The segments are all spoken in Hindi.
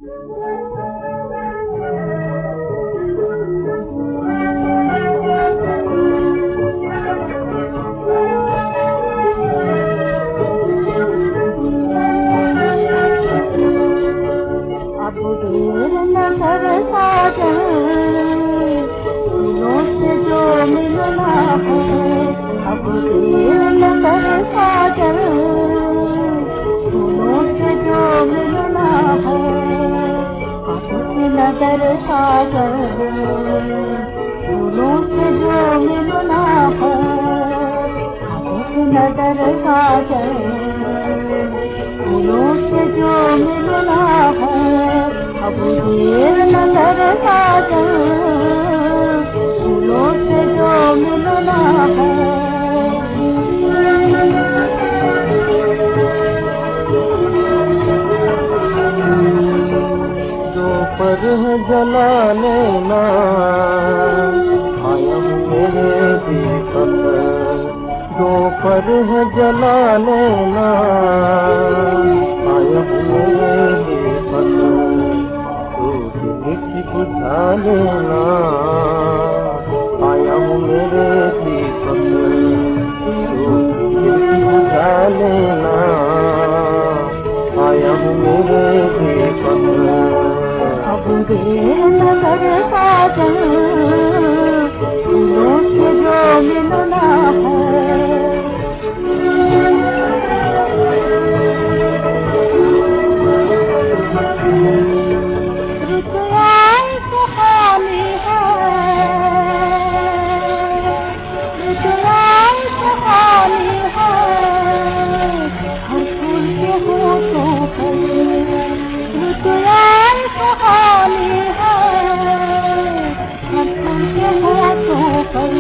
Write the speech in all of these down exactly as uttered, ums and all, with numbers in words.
नजर सागर फूलों से जो मिलना है, नजर सागर फूलों से जो मिलना है, अब देर नजर सागर फूलों से जो मिलना है। पर है जला लेना आया हूँ मेरे दीपक, जो पर है जला लेना आया हूँ मेरे दीपक, तो दिल की बुझा लेना आया हूँ मेरे दीपक, तो दिल की बुझा लेना आया हूँ मेरे दीपक। अब देर नजर सागर फूलों से जो मिलना है। रुतवाई सुहानी है, रुतवाई सुहानी है, हर फूल के होठों पर रुतवाई सुहानी है, हर फूल के होठों पर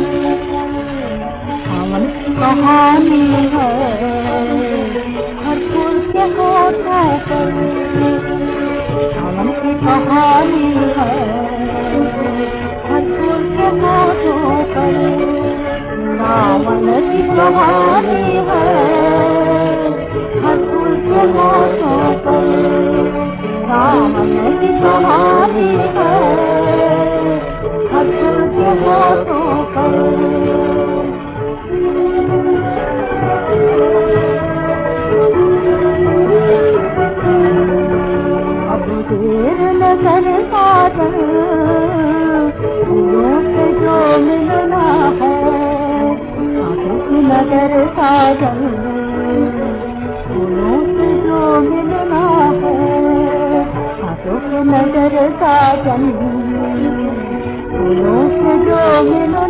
सावन की कहानी है, हर फूल के होठों पर सावन की कहानी है, हर फूल के होठों पर सावन की कहानी है, हर फूल के होठों पर सावन की कहानी है, हर फूल के होठों पर। अब देर नजर सागर फूलों से जो मिलना है, आंखों की नजर सागर फूलों से जो मिलना है, आंखों की नजर सागर फूलों से जो मिलना